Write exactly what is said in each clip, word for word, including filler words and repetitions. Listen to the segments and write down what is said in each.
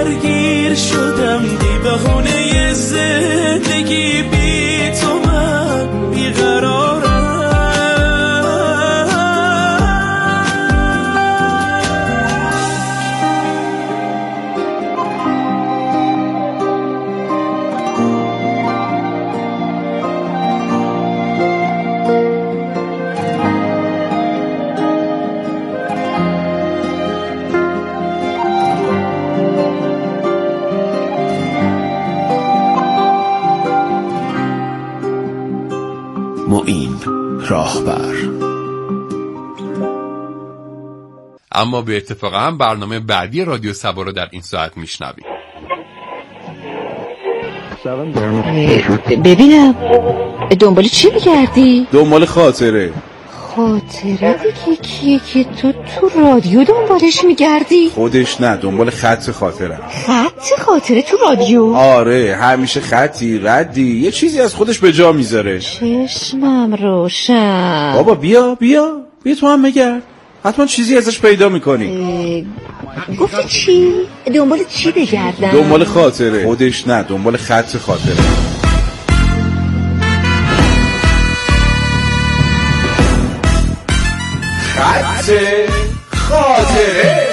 درگیر شدم بی بهونه زندگی، بی تو من بیقرارم. معین راهبر. اما به اتفاق هم برنامه بعدی رادیو سبا رو در این ساعت میشنویم. ببینم دنبال چی میگردی؟ دنبال خاطره. خاطره دیگه کیه که تو تو رادیو دنبالش میگردی؟ خودش نه، دنبال خط خاطره. خط خاطره تو رادیو؟ آره، همیشه خطی ردی یه چیزی از خودش به جا میذاره. چشمم روشن. بابا بیا بیا بیا تو هم بگرد، حتما چیزی ازش پیدا میکنی. گفتی چی؟ دنبال چی بگردم؟ دنبال خاطره. خودش نه، دنبال خط خاطره. خط خاطره.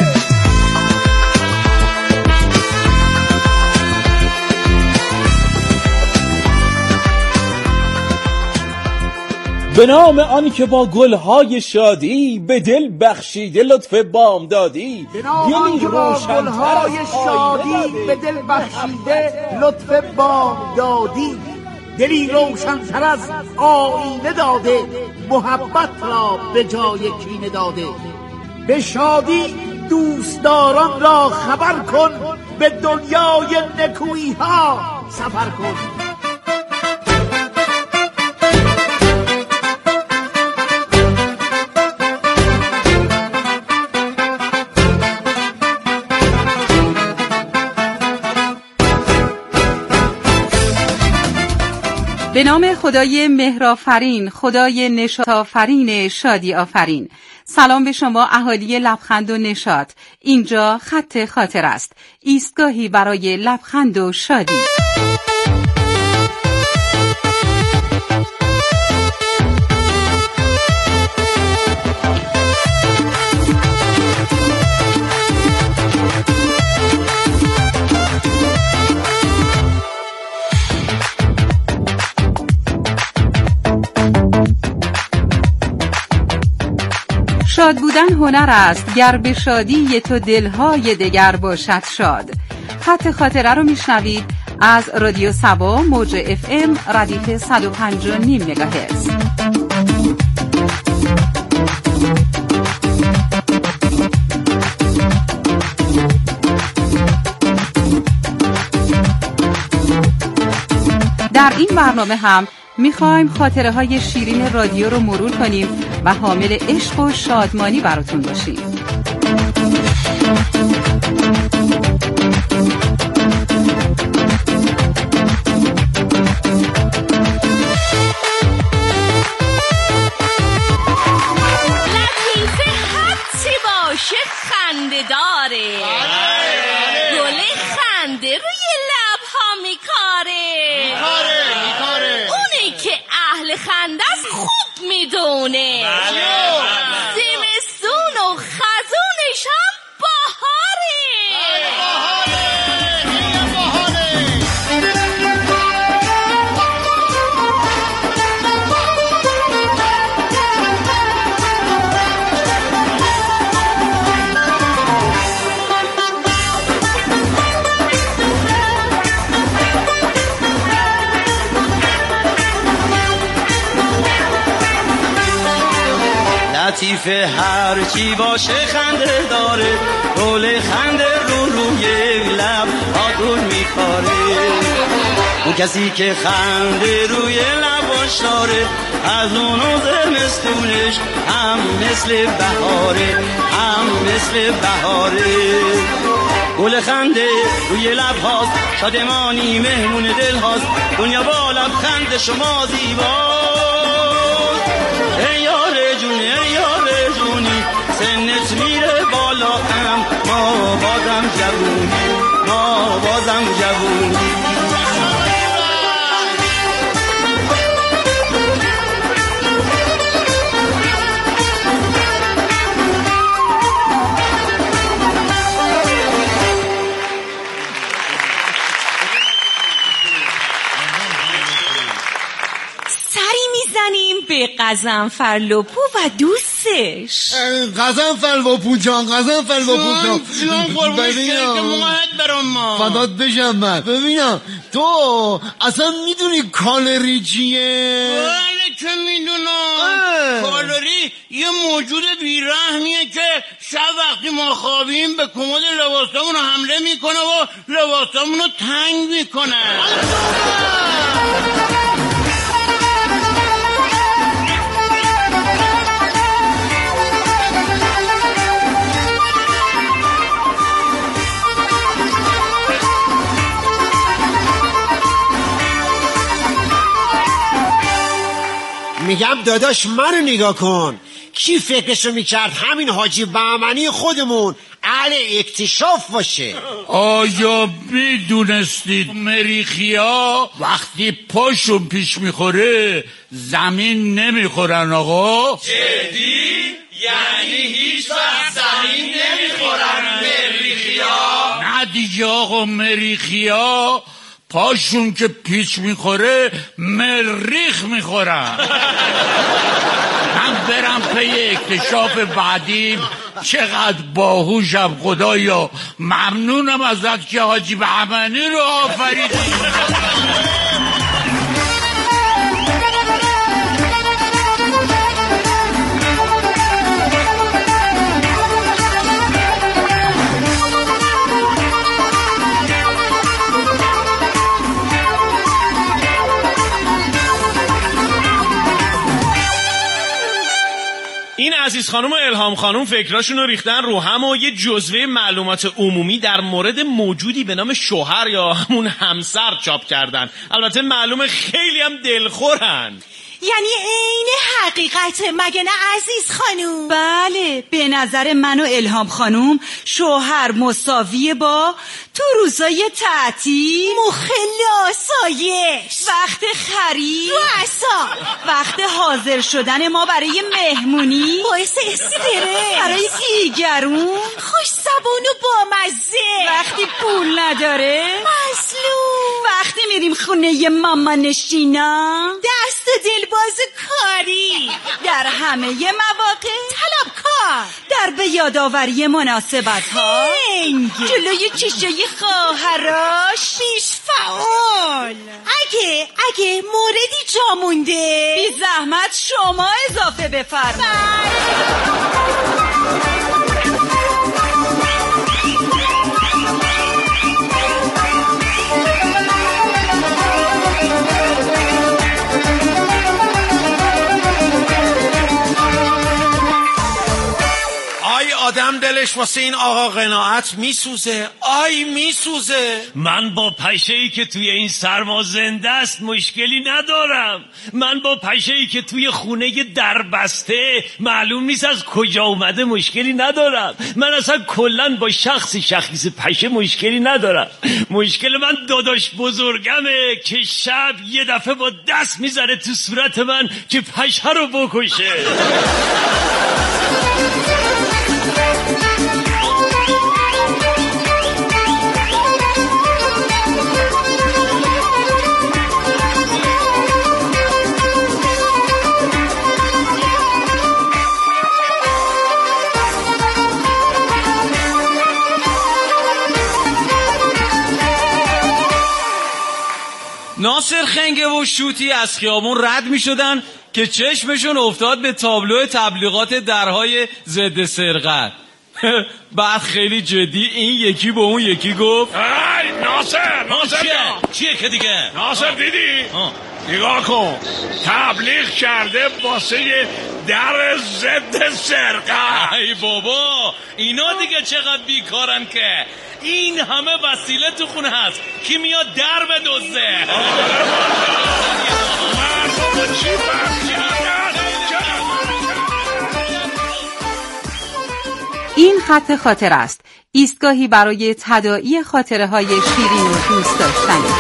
به نام آنی که با گلهای شادی به دل بخشیده لطف بامدادی. به نام آنی که با گلهای شادی به دل بخشیده لطف بامدادی. دلی روشن‌تر از آینه داده، محبت را به جای کینه داده. به شادی دوستداران را خبر کن، به دنیای نکویی ها سفر کن. به نام خدای مهرآفرین، خدای نشاط آفرین، شادی آفرین. سلام به شما اهالی لبخند و نشاط. اینجا خط خاطر است، ایستگاهی برای لبخند و شادی. شاد بودن هنر است، گر به شادی تو دلهای دگر باشد شاد. خط خاطره رو میشنوید از رادیو سبا، موج اف ام ردیف صد و پنج و نیم مگاهرتز. در این برنامه هم میخوایم خاطره های شیرین رادیو رو مرور کنیم و حامل عشق و شادمانی براتون باشیم. لطیفه حدسی باشه خنده داره، گل خنده روی لبها میکاره، میکاره اونی که اهل خنده از خوب میدونه. زمستون و خزونش هم بهاره. لطیفه هر چی باشه خنده داره، گل خنده رو روی لب آدون میکاره. اون کسی که خنده روی لباش داره، از اونو زمستونش هم مثل بهاره، هم مثل بهاره. گل خنده روی لب هاست، شادمانی مهمون دل هاست، دنیا با لبخند شما زیباست. ای یار جونی ای یار جونی، سنت میره بالا هم ما بادم جوونی، ما هم جوونی. به قزنفر لپو و دوستش. قزنفر لپو جان، قزنفر لپو جان جان قربونش که موهد برام ما فدات بشم من. ببینم تو اصلا میدونی کالری چیه؟ بله که میدونم. کالری یه موجود بیرحمیه که شب وقتی ما خوابیم به کمد لباسامون حمله میکنه و لباسامون رو تنگ میکنه. میگم داداش منو نگاه کن، کی فکرشو میکرد همین حاجی بهمنی خودمون اهل اکتشاف باشه؟ آیا میدونستید مریخیا وقتی پاشون پیش میخوره زمین نمیخورن آقا؟ جدی؟ یعنی هیچ وقت زمین نمیخورن مریخیا؟ نه دیگه آقا، مریخیا پاشون که پیچ میخوره مریخ میخورن. من برم پی اکتشاف بعدیم. چقدر باهوشم خدایا، ممنونم ازت که حاجی بهمنی رو آفریدی. این عزیز خانم و الهام خانم فکراشون رو ریختن رو هم و یه جزوه معلومات عمومی در مورد موجودی به نام شوهر یا همون همسر چاپ کردن. البته معلومه خیلی هم دلخورن. یعنی عین حقیقت، مگه نه عزیز خانوم؟ بله، به نظر من و الهام خانوم شوهر مساویه با تو روزای تعطیل، مخل آسایش، وقت خرید، رؤسا، وقت حاضر شدن ما برای مهمونی، باعث استرس، برای دیگرون، خوش زبون و بامزه، وقتی پول نداره، مظلوم، وقتی میریم خونه ماما نشینا، دست و دلباز کاری، در همه مواقع طلبکار، در به یادآوری مناسبت ها، جلوی چشای خواهراش بیش فعال. اگه اگه موردی جا مونده بی زحمت شما اضافه بفرمایید. آدم دلش واسه این آقا قناعت میسوزه. آی میسوزه. من با پشه‌ای که توی این سرما زنده است مشکلی ندارم. من با پشه‌ای که توی خونه دربسته معلوم نیست از کجا اومده مشکلی ندارم. من اصلا کلن با شخص شخص پشه مشکلی ندارم. مشکل من داداش بزرگمه که شب یه دفعه با دست میزنه تو صورت من که پشه رو بکشه. ناصر خنگه و شوتی از خیابون رد می شدن که چشمشون افتاد به تابلو تبلیغات درهای ضد سرقت. بعد خیلی جدی این یکی به اون یکی گفت ای ناصر ناصر چیه؟ چیه که دیگه؟ ناصر دیدی؟ نگاه کن، تبلیغ کرده واسه در ضد سرقت. ای بابا اینا دیگه چقدر بیکارن که این همه وسیله تو خونه هست، کی میاد در بدزده؟ مردم چی بحثی؟ این خط خاطر است. ایستگاهی برای تداعی خاطره های شیرین و دوست داشتنی.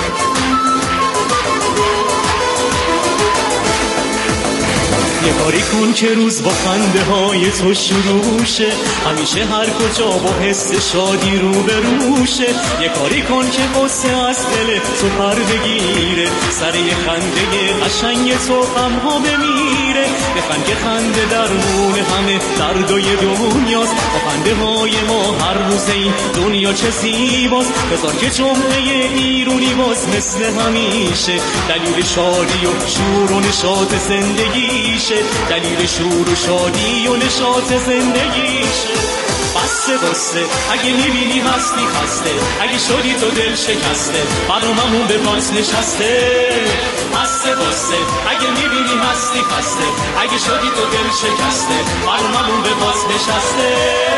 یه کاری کن که روز با خنده های تو شروع شه، همیشه هر کجا با حس شادی رو به روشه. یه کاری کن که قصه از دل تو پر بگیره، سر یه خنده قشنگ تو غم‌ها بمیره. بخند که خنده درمون همه دردای دنیاست، با خنده های ما هر روز این دنیا چه زیباست. بذار که جمعه ایرونی باز مثل همیشه، دلیل شادی و شور و نشاط زندگیشه، دلیل شور و شادی و نشاط زندگیشه. بسته بسته اگه میبینی هستی خسته، اگه شدی تو دل شکسته، برناممون به پاس نشسته. بسته بسته اگه میبینی هستی خسته، اگه شدی تو دل شکسته، برناممون به پاس نشسته.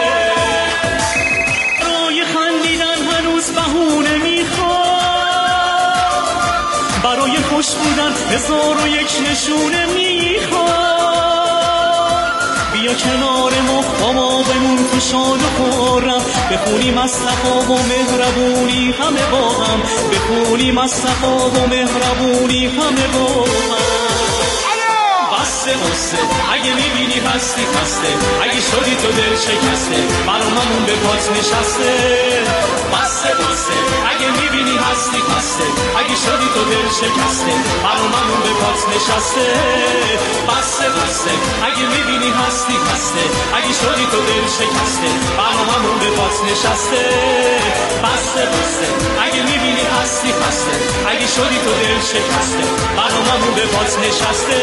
برای خندیدن هنوز بهونه میخواد، برای خوش بودن هزار و یک نشونه میخواد. بیا کنار ما خما بمون تو شاد و خورم، بخونیم از صفا و مهربونی همه با هم، بخونیم از صفا و مهربونی همه با هم. بسته بسته اگه میبینی هستی خسته، اگه شدی تو دل شکسته، برناممون به پات نشسته. بسته بسته اگه میبینی هستی خسته، اگه شدی تو دل شکسته، برناممون به پات نشسته. بسته بسته اگه میبینی هستی خسته، اگه شدی تو دل شکسته، برناممون به پات نشسته. بسته بسته اگه میبینی هستی خسته، اگه شدی تو دل شکسته، برناممون به پات نشسته.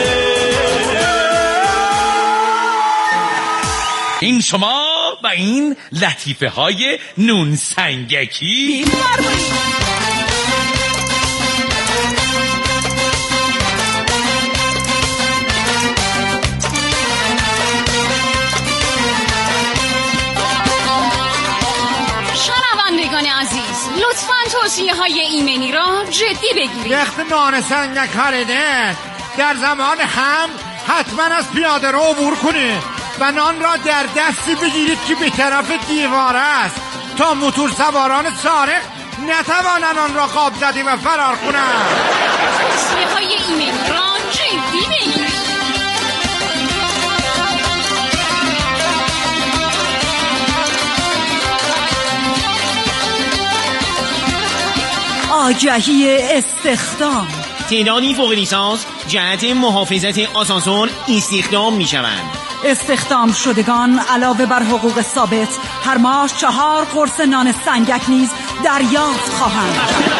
این شما و این لطیفه های نون سنگکی. شنوندگان عزیز، لطفاً توصیه های ایمنی را جدی بگیرید. وقت نان سنگک خریده در زمان هم حتما از پیاده رو عبور کنه و نان را در دستی بگیرید که به طرف دیوار است تا موتور سواران سارق نتوانند آن را قاب زده و فرار کنند. توصیه های ایمنی را جدی بگیرید. آگهی استخدام. تعدادی فوق لیسانس جهت محافظت آسانسور استخدام می شوند. استخدام شدگان علاوه بر حقوق ثابت هر ماه چهار قرص نان سنگک نیز دریافت خواهند.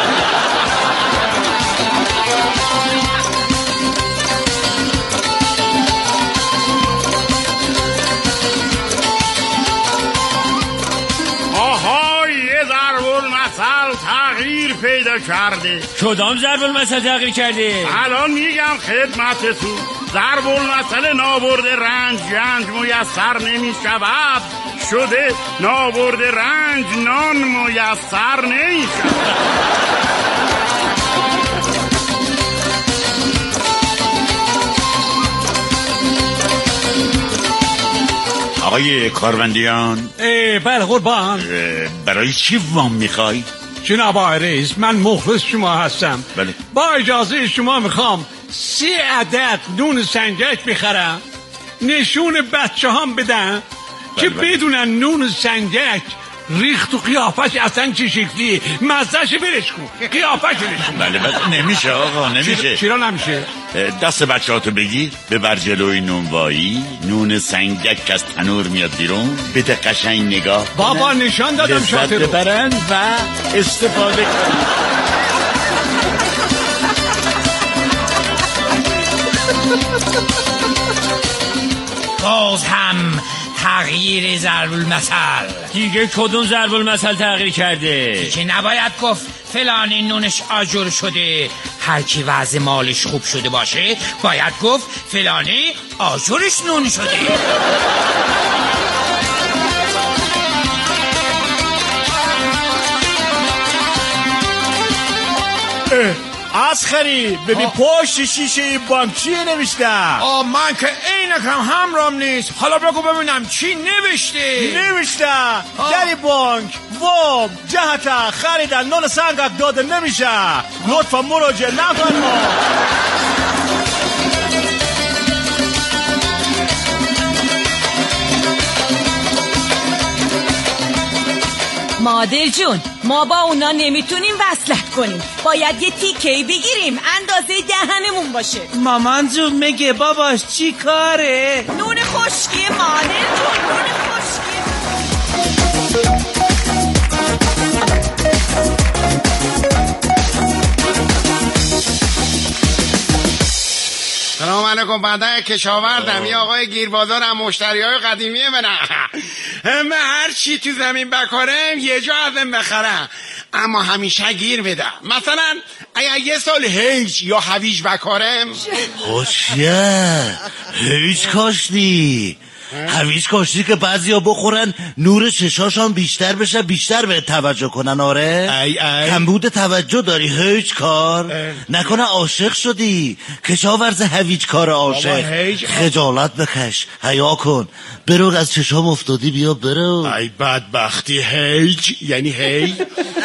تغییر پیدا کرده. کدام ضرب المثل تغییر کرده؟ الان میگم خدمتتون. ضرب المثل نابرد رنج گنج میسر نمی شود شده نابرد رنج نان میسر نمی شود. آقای کاروندیان. بله قربان. برای چی وام میخوای؟ جناب آقای رئیس، من مخلص شما هستم. بله. با اجازه شما میخوام سی عدد نون سنگک بخرم، نشون بچه هم بدم که بله. بدونن نون سنگک ریخت و قیافش اصلا چه شکلیه، مزهش برش کن، قیافش برش کن. بله بله نمیشه آقا نمیشه. چرا نمیشه؟ دست بچه ها تو بگیر ببر جلوی نونوایی، نون سنگک از تنور میاد بیرون، بده قشنگ نگاه بابا نشان دادم شاطر رو ببرن و استفاده کنن. باز هم تغییر ضرب المثل. دیگه کدوم ضرب المثل تغییر کرده؟ که نباید گفت فلانی نونش آجر شده، هر کی وضع مالش خوب شده باشه باید گفت فلانی آجرش نون شده. اسخری ببین پشت شیشه این بانک چیه نوشته؟ آه من که عینکم همرام نیست. حالا بگو ببینم چی نوشته؟ نوشته در این بانک وام جهت خریدن نان سنگک داده نمیشه، لطفا مراجعه نفرما. مادر جون ما با اونا نمیتونیم وصلت کنیم، باید یه تیکه‌ای بگیریم اندازه دهنمون باشه. مامان جون میگه باباش چی کاره؟ نون خشکی مادر جون، نون خشکی. سلام علیکم. بنده کشاوردم. یه آقای گیربازار هم مشتری های قدیمیه منم. همه هر چی تو زمین بکارم یه جا ازم بخرم، اما همیشه گیر بدم. مثلا اگه یه سال هیچ یا هویج بکارم. خوشیه هیچ کاشتی هویج کاشتی که بعضیا بخورن نور چشاشان بیشتر بشه، بیشتر به توجه کنن. آره ای ای. کمبود توجه داری هیچ کار ای. نکنه عاشق شدی کشاورز هویج کار عاشق. خجالت بکش، حیا کن، برو از چشام افتادی بیا برو. ای بدبختی هیچ یعنی هی.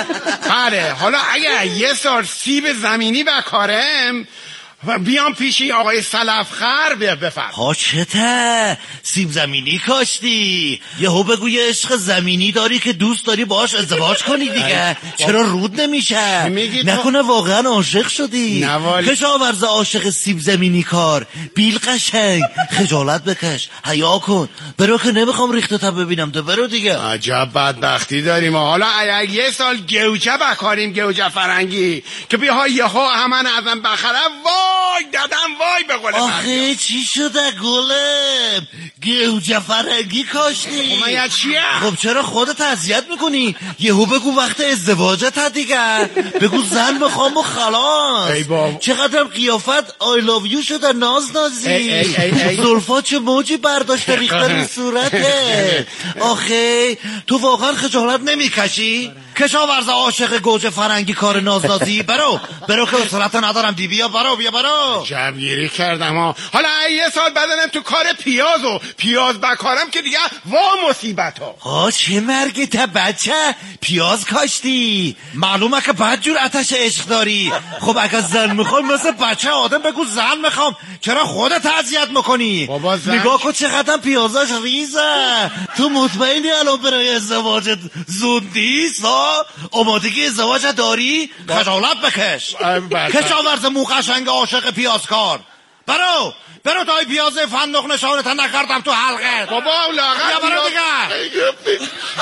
بله حالا اگه یه سال سیب زمینی بکارم و بیام پیشی آقای سلفخر بفرم. حاجته سیب زمینی کاشتی، یهو بگو یه عشق زمینی داری که دوست داری باهاش ازدواج کنی دیگه. چرا رود نمیشه؟ نکنه واقعا عاشق شدی؟ کشاورز عاشق سیب زمینی کار بیل قشنگ، خجالت بکش، حیا کن، برو که نمیخوام ریخته تا ببینم تو، برو دیگه. عجب بدبختی داریم. حالا اگه یه سال گوجه بکاریم، گوجه فرنگی که بیها یهو همن ازم بخرم، وای دادم وای به قول آخه چی شده گلم؟ گوجه فرنگی کاشتی؟ خب من چیه؟ خب چرا خودت اذیت میکنی؟ یهو بگو وقت ازدواجت دیگه، بگو زن میخوام و خلاص. چقدرم قیافت آی لاو یو شده ناز نازی، زلفا چه موجی برداشته ریخته رو صورته. آخه تو واقعا خجالت نمیکشی؟ کشاورز عاشق گوجه فرنگی کار ناز نازی، برو برو که اصالت ندارم دی، بیا برو بیا برو. جبگیری کردم ها. حالا یه سال بدنم تو کار پیاز و پیاز بکارم که دیگه وا مصیبت ها. ها چه مرگی تا بچه پیاز کاشتی؟ معلومه که بد جور آتش عشق داری. خب اگه زن میخوام مثل بچه آدم بگو زن میخوام، چرا خودت اذیت میکنی؟ نگاه کن چقدر پیازاش ریزه. تو مطمئنی الان برای ازدواجت زود نیست؟ ها آمادگی ازدواج داری؟ خجالت بکش. کشاورز مو قشنگ عاشق پیازکار، برو برو تا پیاز فندق نشانت نکردم تو حلقه. بابا لاغر یا برو دیگه.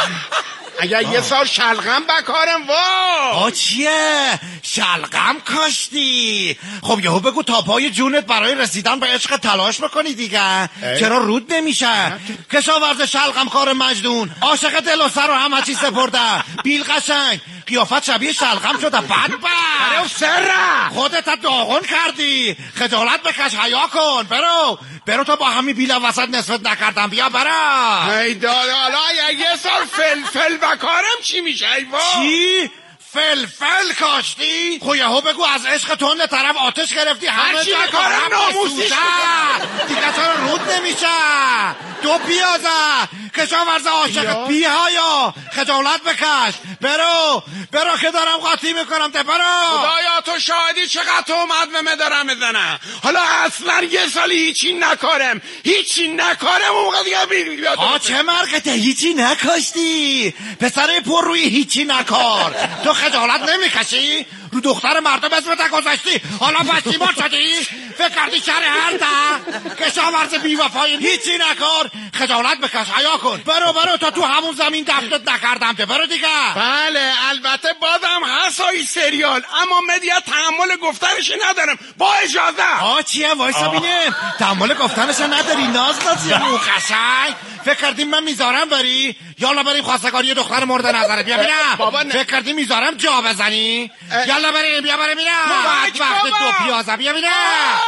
اگر یه سال شلغم بکارم وا. آ چیه؟ شلغم کاشتی؟ خب یهو بگو تا پای جونت برای رسیدن به عشق تلاش بکنی دیگه. ای. چرا رود نمیشه؟ کشاورز شلغم کار مجنون، عاشق دل و سر و همه چی سپرده، بیل قشنگ، قیافت شبیه شلغم شده، بدبخت. سره خودت داغون کردی، خجالت بکش، حیا کن، برو برو تا با همین بیل وسط نصفت نکردم، بیا برو. ای دادا حالا یه سال فلفل بکارم چی میشه؟ ای وا چی؟ فلفل کاشتی؟ خو یهو بگو از عشق تند طرف آتش گرفتی، همه چی بکارم ناموسش دیگه. چرا رود نمیشه؟ دو پیازه کشاورز عاشق پیهایا، خجالت بکش، برو برو که دارم قاطی میکنم، ده برو. خدایا تو شاهدی چقدر تومت به من دارم میزنم. حالا اصلا یه سالی هیچی نکارم، هیچی نکارم اون موقع دیگه بیاد. آ چه مرگته هیچی نکاشتی؟ پسر پر روی هیچی نکار. تو خجالت نمیکشی؟ رو دختر مردم اسمت گذاشتی، حالا پشیمان شدی؟ فکر کردی شر هر ده؟ کشاورز بیوفایی هیچی نکار، خجالت بکش، حیا کن، برو برو تا تو همون زمین دفتت نکردم ته، برو دیگه. بله البته بازم هستایی سریال، اما مدیا تحمل گفتنش ندارم، با اجازه. آ چیه وایسا بینیم، تحمل گفتنش نداری؟ ناز نازی مو قشنگ. فکر کردیم من میذارم بری؟ یالا بریم خواستگاری دختر مورد نظره، بیا بینم. فکر کردی میذارم جا بزنی؟ یالا بریم، بیا بریم بینم. وقت وقت دو پیازه، بیا بینم.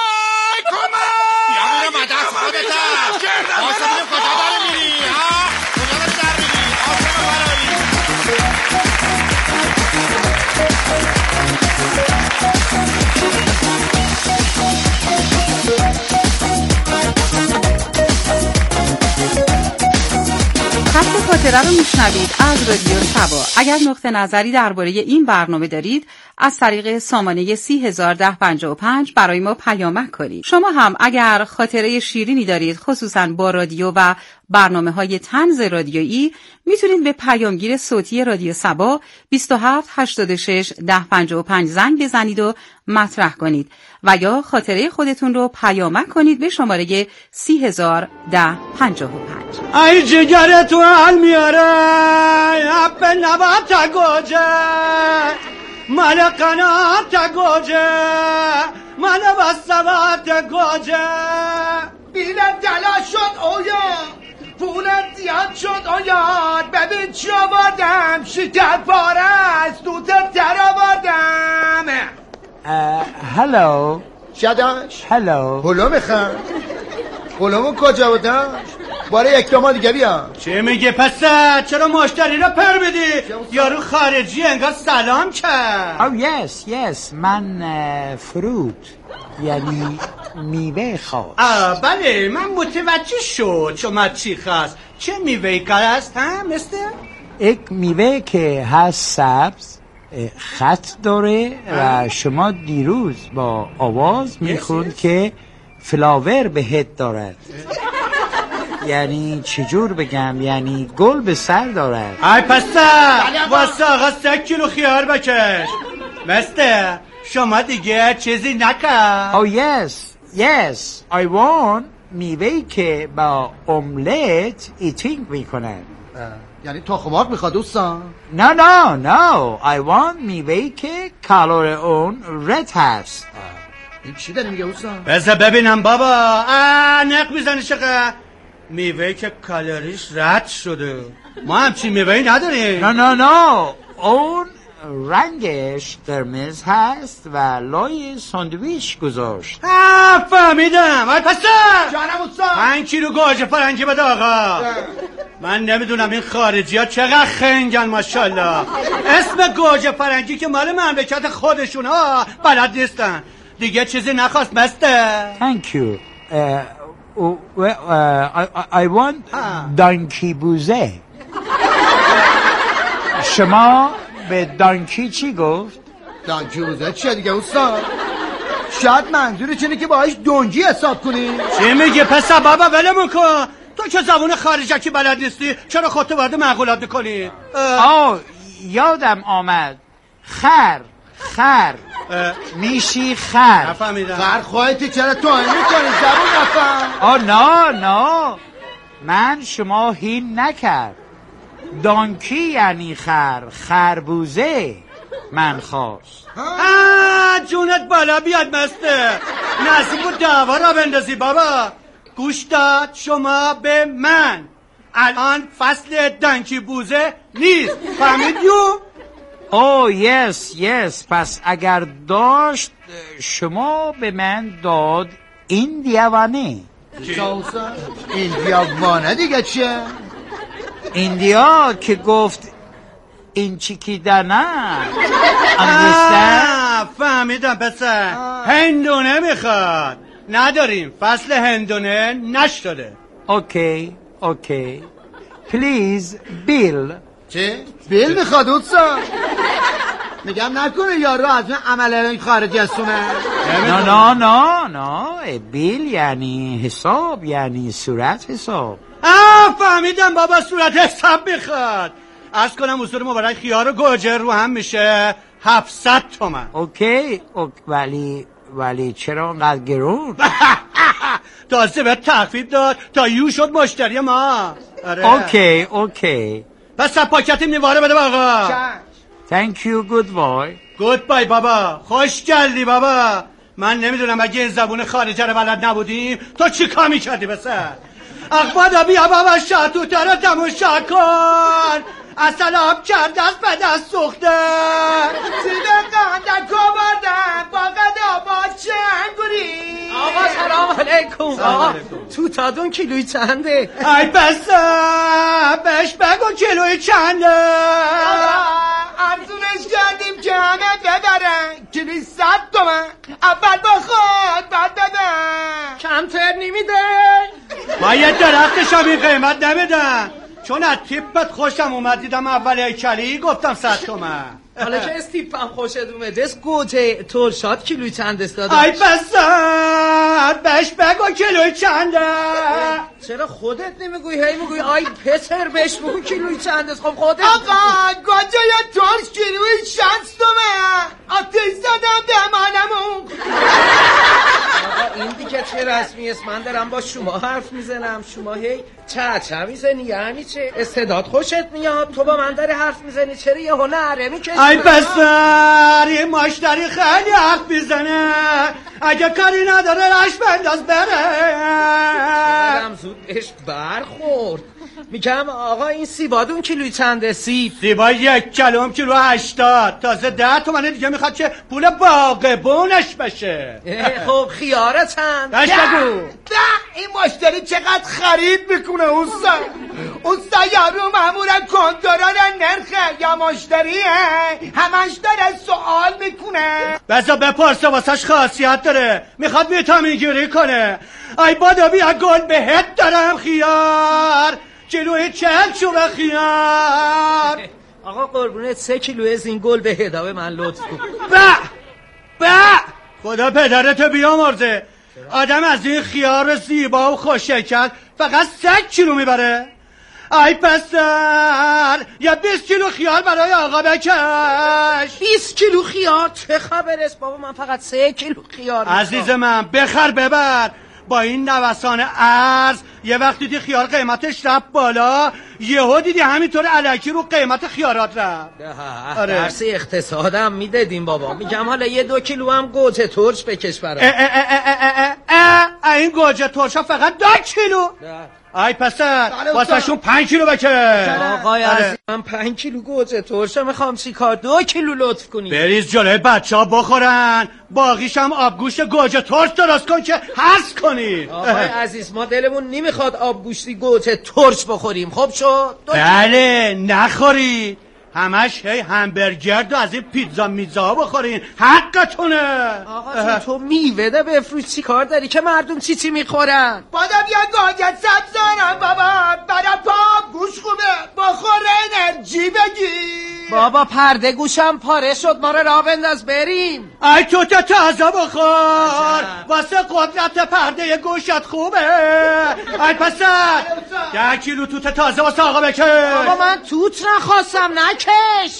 بیا بینم مدست خودتا. آسا بینم کجا داره میری؟ ها کجا داری در میری؟ آسا برایی. خاطره رو میشنوید از رادیو سبا. اگر نقطه نظری درباره این برنامه دارید از طریق سامانه سی هزار ده پنجاه و پنج برای ما پیامک کنید. شما هم اگر خاطره شیرینی دارید خصوصا با رادیو و برنامه های طنز رادیویی میتونید به پیامگیر صوتی رادیو سبا بیست و هفت هشتاد و شش ده پنجاه و پنج زنگ بزنید و مطرح کنید و یا خاطره خودتون رو پیامک کنید به شماره سی هزار ده پنجاه و پنج. ای جگر تو حال میاره اپ نبات گوجه مال قنات گوجه مال بسوات گوجه بیلت دلا شد اویان پولت زیاد شد اویان ببین چی آوردم شکر پاره از دوتت در آوردم. هلو شداش هلو هلو میخوام هلومون کجا بودم باره یک دو دیگه بیا. چه میگه پسر چرا مشتری رو پر بدی یارو خارجی انگار سلام کرد. او یس یس من فروت یعنی میوه خواست. آه بله من متوجه شد شما چی خواست. چه میوه است ها مستر؟ یک میوه که هست سبز خط داره و شما دیروز با آواز میخوند که فلاور بهت دارد. یعنی چجور بگم یعنی گل به سر دارد. ای پسر واسه آقا سه کیلو خیار بکش. مستر شما دیگه چیزی نکن. او یس یس I want میوهی که با املت ایتینگ میکنن. یعنی تخم مرغ میخواد دوستان؟ نه نه نه I want میوهی که کالور اون رد هست. این چی داری میگه دوستان؟ بذار ببینم بابا. آه نق میزنی چقدر میوهی که کالریش رد شده. ما همچین میوهی نداریم. نه نه نه اون رنگش قرمز هست و لای ساندویچ گذاشت. آه فهمیدم. ای پسر جانم استاد پنج کیلو گوجه فرنگی بده آقا. من نمیدونم این خارجی ها چقدر خنگن ماشاءالله. اسم گوجه فرنگی که مال مملکت خودشون ها بلد نیستن. دیگه چیزی نخواست مستر. Thank you. uh, uh, uh, I, I want دانکی بوزه. شما به دانکی چی گفت؟ دانکی بوزه چیه دیگه استاد؟ شاید منظورش اینه که باهاش دونجی حساب کنی. چی میگه پسر بابا ولمون کن. تو که زبون خارجکی بلد نیستی چرا خودت وارد معقولات میکنی؟ آه یادم آمد خر خر میشی خر. نفهمیدم. خر خواهیتی چرا توهین میکنی زبون نفهم. آه نه نه من شما هین نکرد. دانکی یعنی خر خربوزه من خواست. آه جونت بالا بیاد مسته. نصیب بود دعوا را بندازی بابا. گوش داد شما به من الان فصل دانکی بوزه نیست. فهمیدیو؟ اوه یس یس پس اگر داشت شما به من داد این دیوانه. این دیوانه دیگه چیه؟ ایندیا که گفت این چیکیدنه. اندرستند؟ فهمیدم پسر. هندونه میخواد. نداریم فصل هندونه نشده. اوکی اوکی پلیز بیل. چه؟ بیل میخواد دوستان؟ میگم نکنه یارو از من عمل خارجی هستونه. نه نه نه نه بیل یعنی حساب یعنی صورت حساب. آه فهمیدم بابا صورت حساب میخواد. عرض کنم اصول ما برای خیار و گوجه رو هم میشه هفتصد تومن. اوکی ولی ولی چرا انقدر گرون؟ تازه به تخفیف داد تا یو شد مشتری ما. آره. اوکی اوکی پس پاکت میواره بده آقا. Thank you good boy. گود بای بابا. خوش گردی بابا. من نمیدونم اگه این زبون خارجه رو بلد نبودیم تو چی کار میکردی بسر؟ اقوادا بیا بابا شاتو ترا تماشا کن. السلام کرد دست به دست سخته. سیده قندک آوردم با قدا با چه انگوری. آقا سلام علیکم. آقا تو تادون کیلوی چنده؟ ای بسه بهش بگو کیلوی چنده. آقا ارزونش کردیم که همه ببرن. کیلوی صد تومن. اول بخواد بعد ببن. کمتر نمیده؟ ما یه درختش هم این قیمت نمیدن. چون از تیپت خوشم اومد دیدم اول هیکلی گفتم صد تومن. حالا که از تیپم خوشت اومده از گوجه ترشات کیلوی چند است داداش؟ ای بسر بهش بگو کیلوی چنده. چرا خودت نمیگوی؟ هی میگوی آی پسر بهش بگو کیلوی چند است. خب خودت آقا گوجه یا ترش کیلوی شصت تومن. آتش زدم به منمون. آقا این دیگه چه رسمی است؟ من دارم با شما حرف میزنم، شما هی چه چه میزنی؟ یعنی چه؟ استعداد خوشت میاد؟ تو با من داری حرف میزنی؟ چرا یه هنره میکشی؟ ای پسر این مشتری خیلی حرف میزنه، اگه کاری نداره رش بنداز بره. برم زود بهش برخورد. میگم آقا این سیبادون کیلوی چنده؟ سیب سیبا یک کلوم کیلو هشتاد، تازه ده تومنه دیگه میخواد که پول باغبونش بشه. خب خیاره چند؟ داشت بگو. نه این مشتری چقدر خرید میکنه اوستا اوستا یارو مامورا کنترل نرخه یا مشتریه همش داره سوال میکنه. بذار بپرسه واسش خاصیت داره، میخواد ویتامین گیری کنه. ای بادا بیا گل بهت دارم خیار کیلوی چهل چوبه خیار. آقا قربونت سه کیلو از این گل به هداوه من لطف کن. به به خدا پدرت بیامرزه، آدم از این خیار زیبا و خوششکل فقط سه کیلو میبره. ای پسر یا بیست کیلو خیار برای آقا بکش. بیست کیلو خیار؟ چه خبر است بابا؟ من فقط سه کیلو خیار میخوام. عزیز من بخر ببر. با این نوسان ارز یه وقت دیدی خیار قیمتش رفت بالا، یهو دیدی همینطور الکی رو قیمت خیارات رفت. آره. درس اقتصادم میدادیم بابا. میگم حالا یه دو کیلو هم گوجه ترش بکش برام. اه اه اه اه اه این گوجه ترشا فقط دو کیلو. ای پسر واسهشون پنج کیلو بکش. آقای عزیز من پنج کیلو گوجه ترشا میخوام چیکار؟ دو کیلو لطف کنی. بریز جلوی بچه ها بخورن، باقیش هم آبگوشت گوجه ترش درست کن که حس کنی. آقای عزیز ما دلمون نمیخواد آبگوشتی گوجه ترش بخوریم. خب شد؟ بله نخورید، همش هی همبرگر و از این پیتزا میزا بخورین، حقتونه. آقا جون تو میوه بفروش، چی کار داری که مردم چی چی میخورن؟ بادم یا گاجت سبز دارم بابا، برا پا گوش خوبه بخوره انرژی بگی. بابا پرده گوشم پاره شد، ما رو راه بنداز بریم. ای توت تازه بخور واسه قدرت پرده گوشت خوبه. ای پسر ده کیلو توت تازه واسه آقا بکش. بابا من توت نخواستم نکش.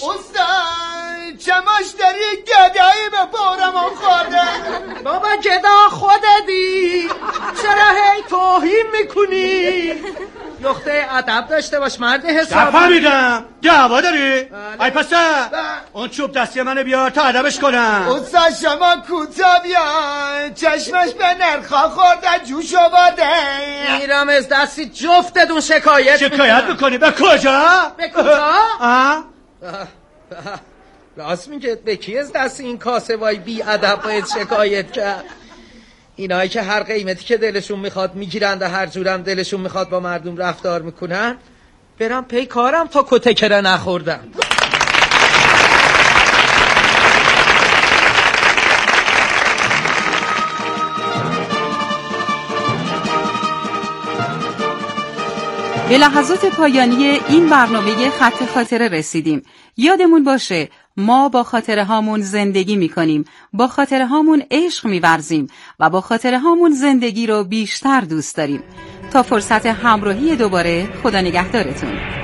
استاد چه مشتری گدایی به بارمون خورده. بابا گدا خودتی، چرا هی توهین میکنی؟ نقطه ادب داشته باش مرد حساب. نفهمیدم دعوا داری؟ ای پسر اون چوب دستی منو بیار تا ادبش کنم. استاد شما کوتا بیا، چشمش به نرخا خورده جوش آورده. میرم از دستی جفتتون شکایت شکایت میکنی؟ به کجا؟ به کجا؟ آه؟ راست میگه به کی از دست این کاسه وای بی ادب باید شکایت کرد؟ اینایی که هر قیمتی که دلشون میخواد میگیرند و هر جورم دلشون میخواد با مردم رفتار میکنن، برم پی کارم تا کتکره نخوردم. به لحظات پایانی این برنامه خط خاطره رسیدیم. یادمون باشه ما با خاطره هامون زندگی میکنیم، با خاطره هامون عشق میورزیم و با خاطره هامون زندگی رو بیشتر دوست داریم. تا فرصت همراهی دوباره، خدا نگهدارتون.